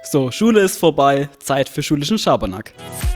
So, Schule ist vorbei, Zeit für schulischen Schabernack.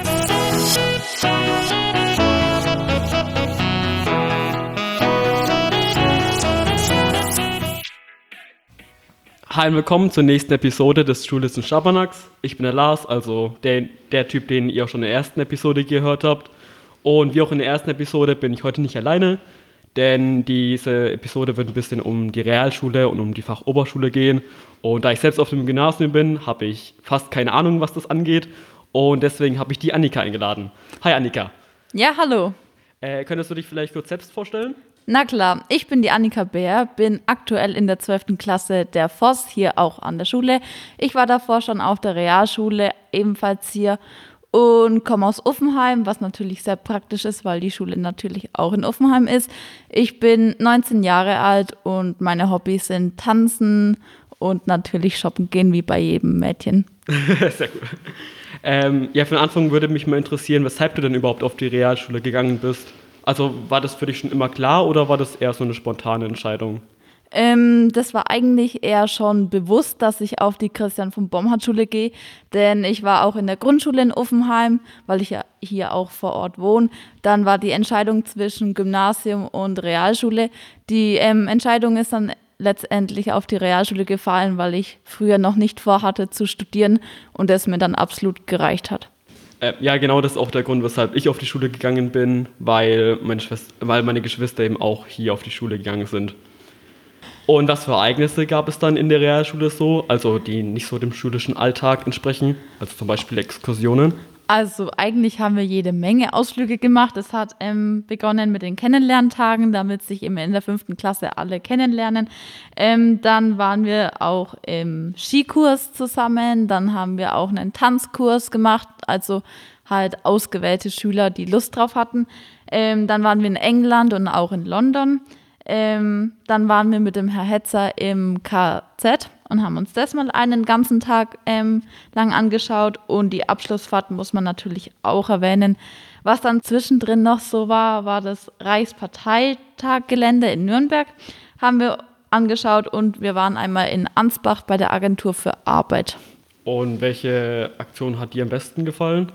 Hi und willkommen zur nächsten Episode des schulischen Schabernacks. Ich bin der Lars, also der Typ, den ihr auch schon in der ersten Episode gehört habt. Und wie auch in der ersten Episode bin ich heute nicht alleine, denn diese Episode wird ein bisschen um die Realschule und um die Fachoberschule gehen. Und da ich selbst auf dem Gymnasium bin, habe ich fast keine Ahnung, was das angeht. Und deswegen habe ich die Annika eingeladen. Hi Annika. Ja, hallo. Könntest du dich vielleicht kurz selbst vorstellen? Na klar, ich bin die Annika Bär, bin aktuell in der 12. Klasse der Voss, hier auch an der Schule. Ich war davor schon auf der Realschule, ebenfalls hier, und komme aus Uffenheim, was natürlich sehr praktisch ist, weil die Schule natürlich auch in Uffenheim ist. Ich bin 19 Jahre alt und meine Hobbys sind Tanzen und natürlich shoppen gehen, wie bei jedem Mädchen. Sehr gut. Ja, von Anfang würde mich mal interessieren, weshalb du denn überhaupt auf die Realschule gegangen bist. Also war das für dich schon immer klar oder war das eher so eine spontane Entscheidung? Das war eigentlich eher schon bewusst, dass ich auf die Christian-von-Bomhard-Schule gehe, denn ich war auch in der Grundschule in Uffenheim, weil ich ja hier auch vor Ort wohne. Dann war die Entscheidung zwischen Gymnasium und Realschule. Die Entscheidung ist dann letztendlich auf die Realschule gefallen, weil ich früher noch nicht vorhatte zu studieren und es mir dann absolut gereicht hat. Ja, genau, das ist auch der Grund, weshalb ich auf die Schule gegangen bin, weil meine Geschwister eben auch hier auf die Schule gegangen sind. Und was für Ereignisse gab es dann in der Realschule so, also die nicht so dem schulischen Alltag entsprechen, also zum Beispiel Exkursionen? Also eigentlich haben wir jede Menge Ausflüge gemacht. Es hat begonnen mit den Kennenlerntagen, damit sich eben in der 5. Klasse alle kennenlernen. Dann waren wir auch im Skikurs zusammen, dann haben wir auch einen Tanzkurs gemacht, also halt ausgewählte Schüler, die Lust drauf hatten. Dann waren wir in England und auch in London. Dann waren wir mit dem Herr Hetzer im KZ und haben uns das mal einen ganzen Tag lang angeschaut. Und die Abschlussfahrt muss man natürlich auch erwähnen. Was dann zwischendrin noch so war das Reichsparteitaggelände in Nürnberg, haben wir angeschaut. Und wir waren einmal in Ansbach bei der Agentur für Arbeit. Und welche Aktion hat dir am besten gefallen?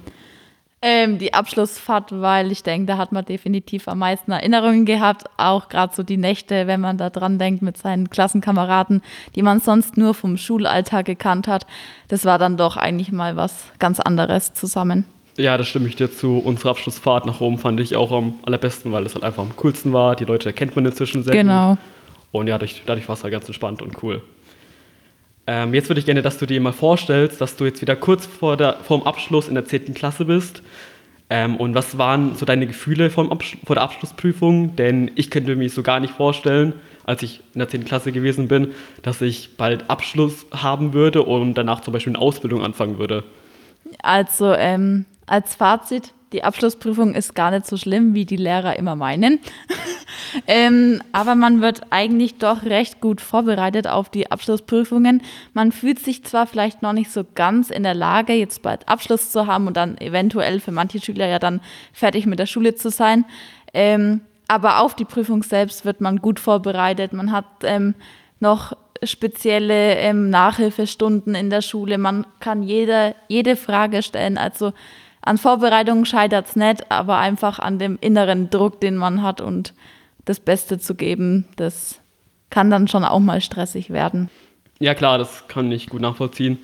Die Abschlussfahrt, weil ich denke, da hat man definitiv am meisten Erinnerungen gehabt, auch gerade so die Nächte, wenn man da dran denkt mit seinen Klassenkameraden, die man sonst nur vom Schulalltag gekannt hat. Das war dann doch eigentlich mal was ganz anderes zusammen. Ja, das stimme ich dir zu. Unsere Abschlussfahrt nach Rom fand ich auch am allerbesten, weil es halt einfach am coolsten war. Die Leute kennt man inzwischen sehr Genau. gut. Und ja, dadurch war es halt ganz entspannt und cool. Jetzt würde ich gerne, dass du dir mal vorstellst, dass du jetzt wieder kurz vor dem Abschluss in der 10. Klasse bist. Und was waren so deine Gefühle vor der Abschlussprüfung? Denn ich könnte mir so gar nicht vorstellen, als ich in der 10. Klasse gewesen bin, dass ich bald Abschluss haben würde und danach zum Beispiel eine Ausbildung anfangen würde. Also als Fazit, die Abschlussprüfung ist gar nicht so schlimm, wie die Lehrer immer meinen. Aber man wird eigentlich doch recht gut vorbereitet auf die Abschlussprüfungen. Man fühlt sich zwar vielleicht noch nicht so ganz in der Lage, jetzt bald Abschluss zu haben und dann eventuell für manche Schüler ja dann fertig mit der Schule zu sein. Aber auf die Prüfung selbst wird man gut vorbereitet. Man hat noch spezielle Nachhilfestunden in der Schule. Man kann jede Frage stellen. Also an Vorbereitung scheitert es nicht, aber einfach an dem inneren Druck, den man hat und das Beste zu geben, das kann dann schon auch mal stressig werden. Ja klar, das kann ich gut nachvollziehen.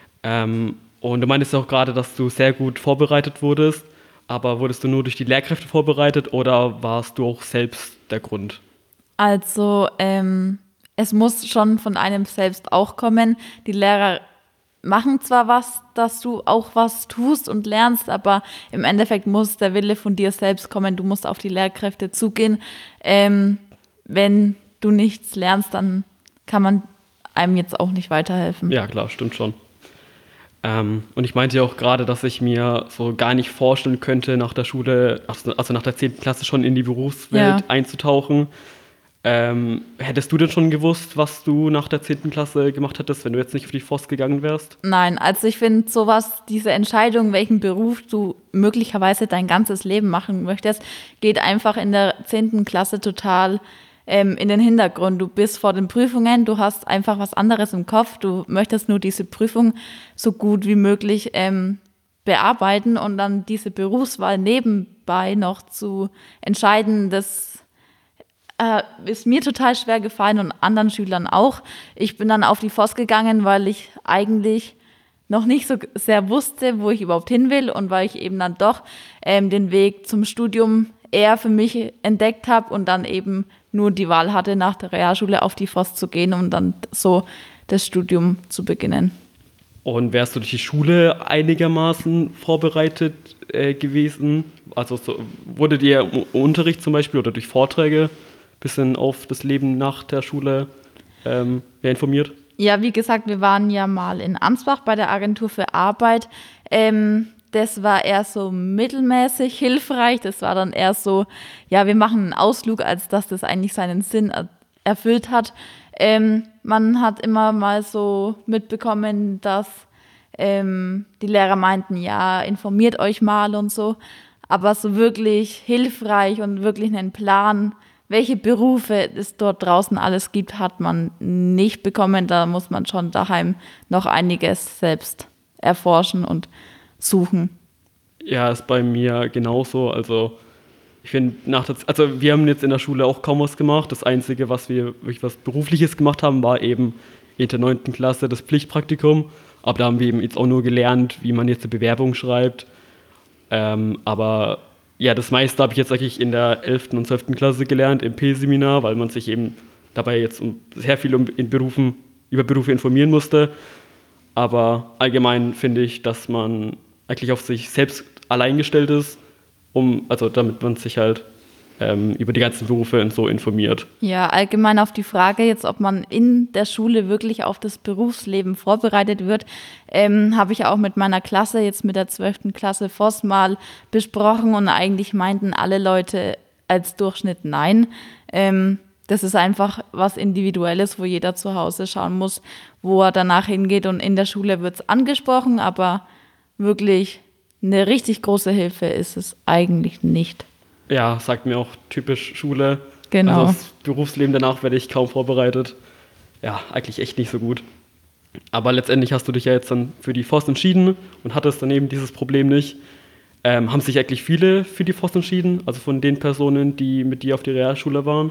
Und du meintest ja auch gerade, dass du sehr gut vorbereitet wurdest, aber wurdest du nur durch die Lehrkräfte vorbereitet oder warst du auch selbst der Grund? Also es muss schon von einem selbst auch kommen. Die Lehrer machen zwar was, dass du auch was tust und lernst, aber im Endeffekt muss der Wille von dir selbst kommen. Du musst auf die Lehrkräfte zugehen. Wenn du nichts lernst, dann kann man einem jetzt auch nicht weiterhelfen. Ja, klar, stimmt schon. Und ich meinte ja auch gerade, dass ich mir so gar nicht vorstellen könnte, nach der Schule, also nach der 10. Klasse schon in die Berufswelt einzutauchen. Hättest du denn schon gewusst, was du nach der 10. Klasse gemacht hättest, wenn du jetzt nicht auf die Voss gegangen wärst? Nein, also ich finde sowas, diese Entscheidung, welchen Beruf du möglicherweise dein ganzes Leben machen möchtest, geht einfach in der 10. Klasse total in den Hintergrund. Du bist vor den Prüfungen, du hast einfach was anderes im Kopf, du möchtest nur diese Prüfung so gut wie möglich bearbeiten und dann diese Berufswahl nebenbei noch zu entscheiden, das ist mir total schwer gefallen und anderen Schülern auch. Ich bin dann auf die FOS gegangen, weil ich eigentlich noch nicht so sehr wusste, wo ich überhaupt hin will und weil ich eben dann doch den Weg zum Studium eher für mich entdeckt habe und dann eben nur die Wahl hatte, nach der Realschule auf die FOS zu gehen und dann so das Studium zu beginnen. Und wärst du durch die Schule einigermaßen vorbereitet gewesen? Also wurde dir im Unterricht zum Beispiel oder durch Vorträge ein bisschen auf das Leben nach der Schule informiert? Ja, wie gesagt, wir waren ja mal in Ansbach bei der Agentur für Arbeit. Das war eher so mittelmäßig hilfreich. Das war dann eher so, ja, wir machen einen Ausflug, als dass das eigentlich seinen Sinn erfüllt hat. Man hat immer mal so mitbekommen, dass die Lehrer meinten, ja, informiert euch mal und so. Aber so wirklich hilfreich und wirklich einen Plan, welche Berufe es dort draußen alles gibt, hat man nicht bekommen. Da muss man schon daheim noch einiges selbst erforschen und suchen. Ja, ist bei mir genauso. Also ich finde, wir haben jetzt in der Schule auch kaum was gemacht. Das Einzige, was wir wirklich was Berufliches gemacht haben, war eben in der 9. Klasse das Pflichtpraktikum. Aber da haben wir eben jetzt auch nur gelernt, wie man jetzt eine Bewerbung schreibt. Aber ja, das meiste habe ich jetzt eigentlich in der 11. und 12. Klasse gelernt, im P-Seminar, weil man sich eben dabei jetzt sehr viel über Berufe informieren musste. Aber allgemein finde ich, dass man eigentlich auf sich selbst allein gestellt ist, damit man sich halt über die ganzen Berufe so informiert. Ja, allgemein auf die Frage jetzt, ob man in der Schule wirklich auf das Berufsleben vorbereitet wird, habe ich auch mit meiner Klasse, jetzt mit der 12. Klasse FOS mal besprochen und eigentlich meinten alle Leute als Durchschnitt nein. Das ist einfach was Individuelles, wo jeder zu Hause schauen muss, wo er danach hingeht und in der Schule wird es angesprochen, aber wirklich eine richtig große Hilfe ist es eigentlich nicht. Ja, sagt mir auch typisch Schule. Genau. Also das Berufsleben danach werde ich kaum vorbereitet. Ja, eigentlich echt nicht so gut. Aber letztendlich hast du dich ja jetzt dann für die FOS entschieden und hattest dann eben dieses Problem nicht. Haben sich eigentlich viele für die FOS entschieden? Also von den Personen, die mit dir auf die Realschule waren?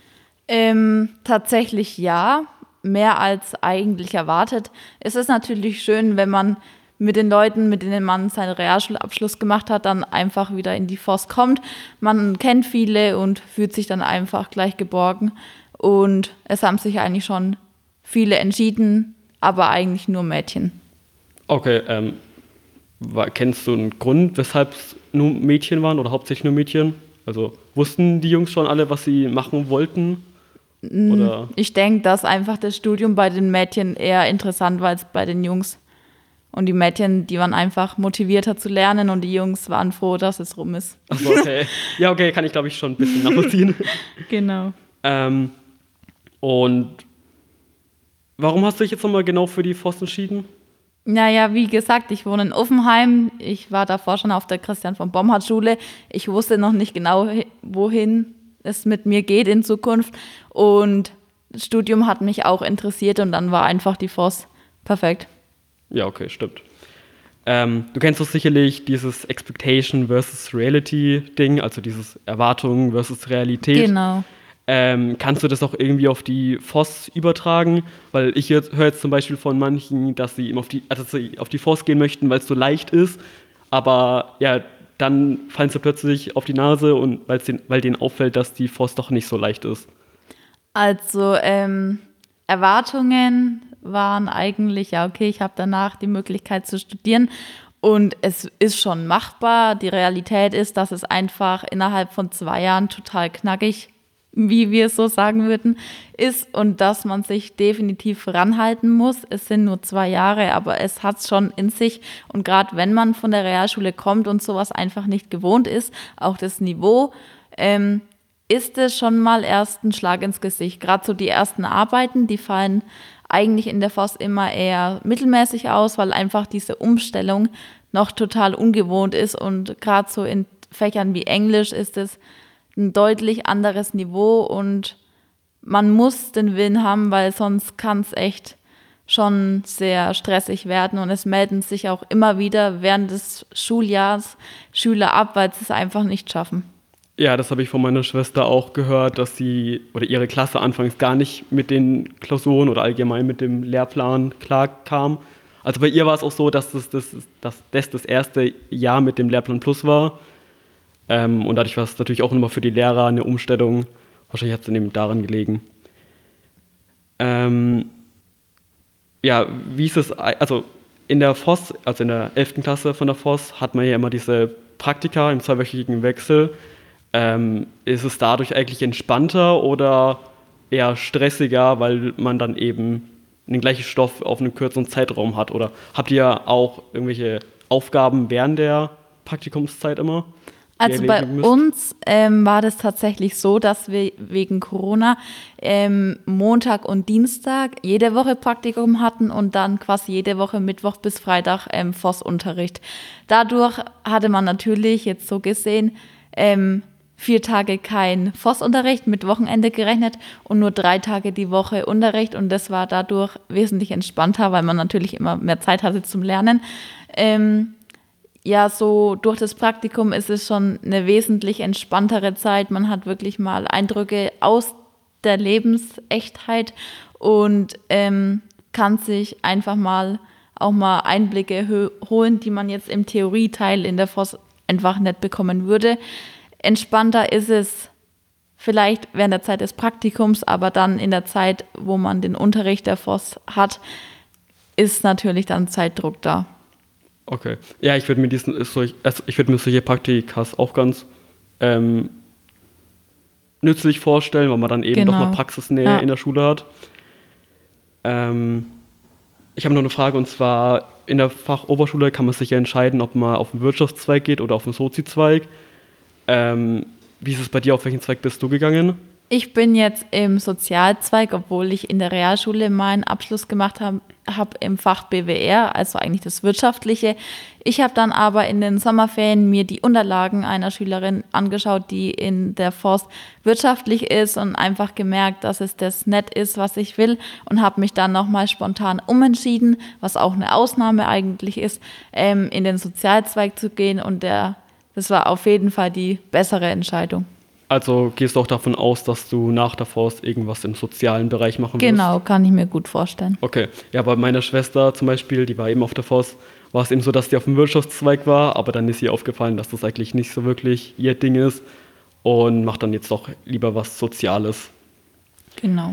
Tatsächlich ja, mehr als eigentlich erwartet. Es ist natürlich schön, wenn man mit den Leuten, mit denen man seinen Realschulabschluss gemacht hat, dann einfach wieder in die FOS kommt. Man kennt viele und fühlt sich dann einfach gleich geborgen. Und es haben sich eigentlich schon viele entschieden, aber eigentlich nur Mädchen. Okay, kennst du einen Grund, weshalb es nur Mädchen waren oder hauptsächlich nur Mädchen? Also wussten die Jungs schon alle, was sie machen wollten? Oder? Ich denke, dass einfach das Studium bei den Mädchen eher interessant war als bei den Jungs. Und die Mädchen, die waren einfach motivierter zu lernen und die Jungs waren froh, dass es rum ist. Achso, okay. Ja, okay, kann ich glaube ich schon ein bisschen nachvollziehen. Genau. Und warum hast du dich jetzt nochmal genau für die FOS entschieden? Naja, wie gesagt, ich wohne in Uffenheim. Ich war davor schon auf der Christian-von-Bomhard-Schule. Ich wusste noch nicht genau, wohin es mit mir geht in Zukunft. Und das Studium hat mich auch interessiert und dann war einfach die FOS perfekt. Ja, okay, stimmt. Du kennst doch sicherlich dieses Expectation versus Reality Ding, also dieses Erwartung versus Realität. Genau. Kannst du das auch irgendwie auf die FOS übertragen? Weil ich höre jetzt zum Beispiel von manchen, dass sie auf die FOS gehen möchten, weil es so leicht ist, aber ja, dann fallen sie plötzlich auf die Nase und weil denen auffällt, dass die FOS doch nicht so leicht ist. Also Erwartungen waren eigentlich, ja okay, ich habe danach die Möglichkeit zu studieren und es ist schon machbar. Die Realität ist, dass es einfach innerhalb von 2 Jahren total knackig, wie wir es so sagen würden, ist und dass man sich definitiv ranhalten muss. Es sind nur 2 Jahre, aber es hat es schon in sich und gerade wenn man von der Realschule kommt und sowas einfach nicht gewohnt ist, auch das Niveau, ist es schon mal erst ein Schlag ins Gesicht. Gerade so die ersten Arbeiten, die fallen eigentlich in der FOS immer eher mittelmäßig aus, weil einfach diese Umstellung noch total ungewohnt ist und gerade so in Fächern wie Englisch ist es ein deutlich anderes Niveau und man muss den Willen haben, weil sonst kann es echt schon sehr stressig werden und es melden sich auch immer wieder während des Schuljahres Schüler ab, weil sie es einfach nicht schaffen. Ja, das habe ich von meiner Schwester auch gehört, dass sie oder ihre Klasse anfangs gar nicht mit den Klausuren oder allgemein mit dem Lehrplan klarkam. Also bei ihr war es auch so, dass das erste Jahr mit dem Lehrplan Plus war. Und dadurch war es natürlich auch immer für die Lehrer eine Umstellung. Wahrscheinlich hat es dann eben daran gelegen. Ja, wie ist es, also in der FOS, also in der 11. Klasse von der FOS, hat man ja immer diese Praktika im zweiwöchigen Wechsel. Ist es dadurch eigentlich entspannter oder eher stressiger, weil man dann eben den gleichen Stoff auf einem kürzeren Zeitraum hat? Oder habt ihr auch irgendwelche Aufgaben während der Praktikumszeit immer? Also bei uns war das tatsächlich so, dass wir wegen Corona Montag und Dienstag jede Woche Praktikum hatten und dann quasi jede Woche Mittwoch bis Freitag FOS-Unterricht. Dadurch hatte man natürlich jetzt so gesehen 4 Tage kein FOS-Unterricht mit Wochenende gerechnet und nur 3 Tage die Woche Unterricht und das war dadurch wesentlich entspannter, weil man natürlich immer mehr Zeit hatte zum Lernen. Ja, so durch das Praktikum ist es schon eine wesentlich entspanntere Zeit. Man hat wirklich mal Eindrücke aus der Lebensechtheit und kann sich einfach mal auch mal Einblicke holen, die man jetzt im Theorieteil in der FOS einfach nicht bekommen würde. Entspannter ist es vielleicht während der Zeit des Praktikums, aber dann in der Zeit, wo man den Unterricht der FOS hat, ist natürlich dann Zeitdruck da. Okay. Ja, ich würde mir solche Praktikas auch ganz nützlich vorstellen, weil man dann eben doch mal Praxisnähe in der Schule hat. Ich habe noch eine Frage, und zwar in der Fachoberschule kann man sich ja entscheiden, ob man auf den Wirtschaftszweig geht oder auf den Sozi-Zweig. Wie ist es bei dir, auf welchen Zweig bist du gegangen? Ich bin jetzt im Sozialzweig, obwohl ich in der Realschule meinen Abschluss gemacht habe im Fach BWR, also eigentlich das Wirtschaftliche. Ich habe dann aber in den Sommerferien mir die Unterlagen einer Schülerin angeschaut, die in der FOS wirtschaftlich ist und einfach gemerkt, dass es das nicht ist, was ich will und habe mich dann nochmal spontan umentschieden, was auch eine Ausnahme eigentlich ist, in den Sozialzweig zu gehen und das war auf jeden Fall die bessere Entscheidung. Also gehst du auch davon aus, dass du nach der FOS irgendwas im sozialen Bereich machen wirst? Genau, kann ich mir gut vorstellen. Okay, ja, bei meiner Schwester zum Beispiel, die war eben auf der FOS, war es eben so, dass die auf dem Wirtschaftszweig war, aber dann ist ihr aufgefallen, dass das eigentlich nicht so wirklich ihr Ding ist und macht dann jetzt doch lieber was Soziales. Genau.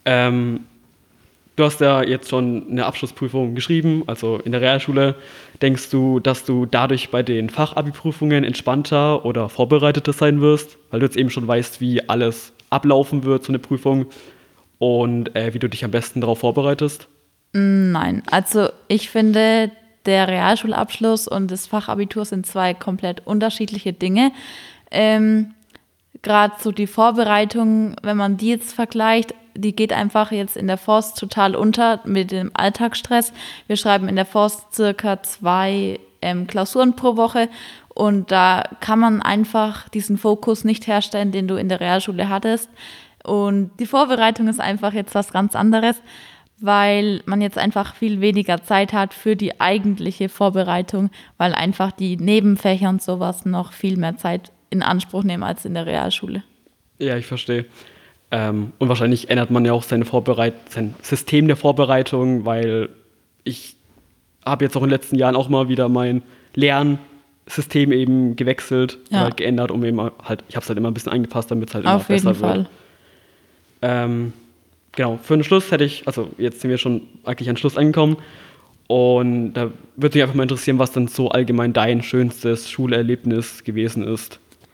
Du hast ja jetzt schon eine Abschlussprüfung geschrieben, also in der Realschule. Denkst du, dass du dadurch bei den Fachabi-Prüfungen entspannter oder vorbereiteter sein wirst? Weil du jetzt eben schon weißt, wie alles ablaufen wird, so eine Prüfung, und wie du dich am besten darauf vorbereitest? Nein, also ich finde, der Realschulabschluss und das Fachabitur sind 2 komplett unterschiedliche Dinge. Gerade so die Vorbereitung, wenn man die jetzt vergleicht, die geht einfach jetzt in der FOS total unter mit dem Alltagsstress. Wir schreiben in der FOS circa 2 Klausuren pro Woche und da kann man einfach diesen Fokus nicht herstellen, den du in der Realschule hattest. Und die Vorbereitung ist einfach jetzt was ganz anderes, weil man jetzt einfach viel weniger Zeit hat für die eigentliche Vorbereitung, weil einfach die Nebenfächer und sowas noch viel mehr Zeit in Anspruch nehmen als in der Realschule. Ja, ich verstehe. Und wahrscheinlich ändert man ja auch sein System der Vorbereitung, weil ich habe jetzt auch in den letzten Jahren auch mal wieder mein Lernsystem eben gewechselt oder geändert, um eben halt, ich habe es halt immer ein bisschen angepasst, damit es halt immer besser wird. Auf jeden Fall. Genau, für den Schluss jetzt sind wir schon eigentlich an den Schluss angekommen und da würde mich einfach mal interessieren, was denn so allgemein dein schönstes Schulerlebnis gewesen ist.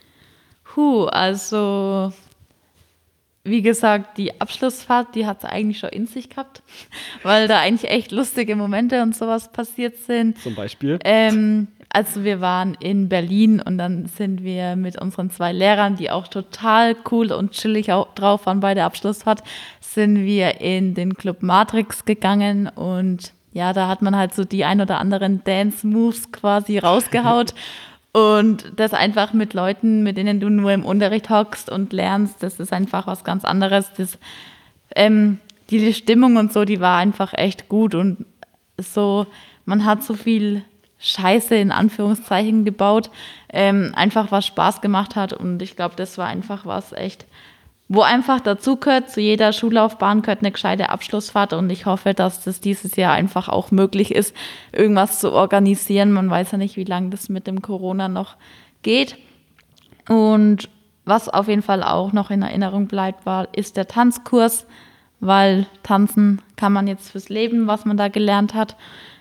Also wie gesagt, die Abschlussfahrt, die hat es eigentlich schon in sich gehabt, weil da eigentlich echt lustige Momente und sowas passiert sind. Zum Beispiel? Also wir waren in Berlin und dann sind wir mit unseren 2 Lehrern, die auch total cool und chillig auch drauf waren bei der Abschlussfahrt, sind wir in den Club Matrix gegangen und ja, da hat man halt so die ein oder anderen Dance-Moves quasi rausgehaut. Und das einfach mit Leuten, mit denen du nur im Unterricht hockst und lernst, das ist einfach was ganz anderes. Die Stimmung und so, die war einfach echt gut und so, man hat so viel Scheiße in Anführungszeichen gebaut, einfach was Spaß gemacht hat und ich glaube, das war einfach was echt, wo einfach dazu gehört, zu jeder Schullaufbahn gehört eine gescheite Abschlussfahrt und ich hoffe, dass das dieses Jahr einfach auch möglich ist, irgendwas zu organisieren. Man weiß ja nicht, wie lange das mit dem Corona noch geht. Und was auf jeden Fall auch noch in Erinnerung bleibt, ist der Tanzkurs, weil tanzen kann man jetzt fürs Leben, was man da gelernt hat.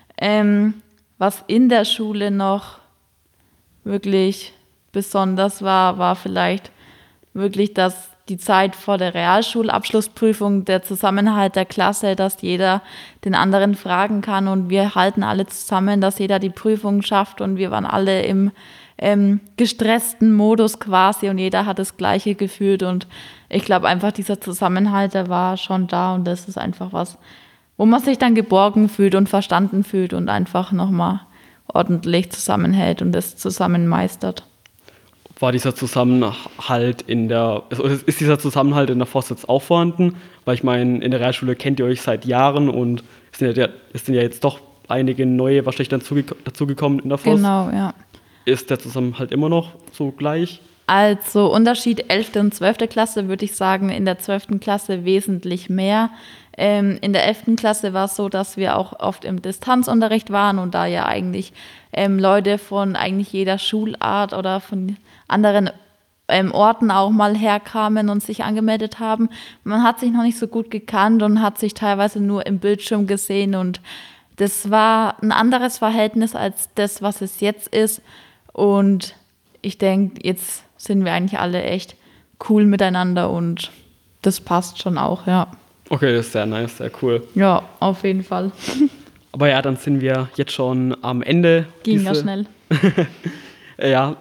Was in der Schule noch wirklich besonders war vielleicht wirklich, dass die Zeit vor der Realschulabschlussprüfung, der Zusammenhalt der Klasse, dass jeder den anderen fragen kann und wir halten alle zusammen, dass jeder die Prüfung schafft und wir waren alle im gestressten Modus quasi und jeder hat das Gleiche gefühlt und ich glaube einfach dieser Zusammenhalt, der war schon da und das ist einfach was, wo man sich dann geborgen fühlt und verstanden fühlt und einfach nochmal ordentlich zusammenhält und das zusammen meistert. War dieser Zusammenhalt ist dieser Zusammenhalt in der Voss jetzt auch vorhanden? Weil ich meine, in der Realschule kennt ihr euch seit Jahren und es sind ja jetzt doch einige neue wahrscheinlich dazugekommen in der Voss. Genau, ja. Ist der Zusammenhalt immer noch so gleich? Also Unterschied 11. und 12. Klasse würde ich sagen, in der 12. Klasse wesentlich mehr. In der 11. Klasse war es so, dass wir auch oft im Distanzunterricht waren und da ja eigentlich Leute von eigentlich jeder Schulart oder von anderen Orten auch mal herkamen und sich angemeldet haben. Man hat sich noch nicht so gut gekannt und hat sich teilweise nur im Bildschirm gesehen und das war ein anderes Verhältnis als das, was es jetzt ist. Und ich denke, jetzt sind wir eigentlich alle echt cool miteinander und das passt schon auch, ja. Okay, das ist sehr nice, sehr cool. Ja, auf jeden Fall. Aber ja, dann sind wir jetzt schon am Ende. Ging ja schnell. Ja,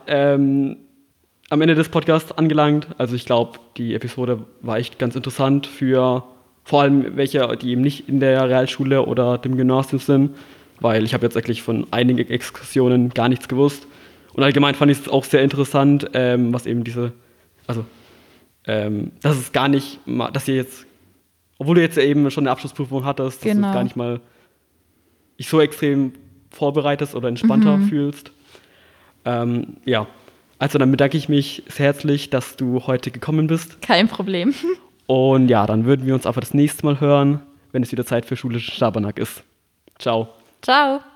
am Ende des Podcasts angelangt. Also ich glaube, die Episode war echt ganz interessant für vor allem welche, die eben nicht in der Realschule oder dem Gymnasium sind, weil ich habe jetzt eigentlich von einigen Exkursionen gar nichts gewusst. Und allgemein fand ich es auch sehr interessant, was eben dass es gar nicht, dass ihr jetzt, obwohl du jetzt eben schon eine Abschlussprüfung hattest, dass du gar nicht mal dich so extrem vorbereitest oder entspannter fühlst. Ja, also dann bedanke ich mich sehr herzlich, dass du heute gekommen bist. Kein Problem. Und ja, dann würden wir uns einfach das nächste Mal hören, wenn es wieder Zeit für schulischen Schabernack ist. Ciao. Ciao.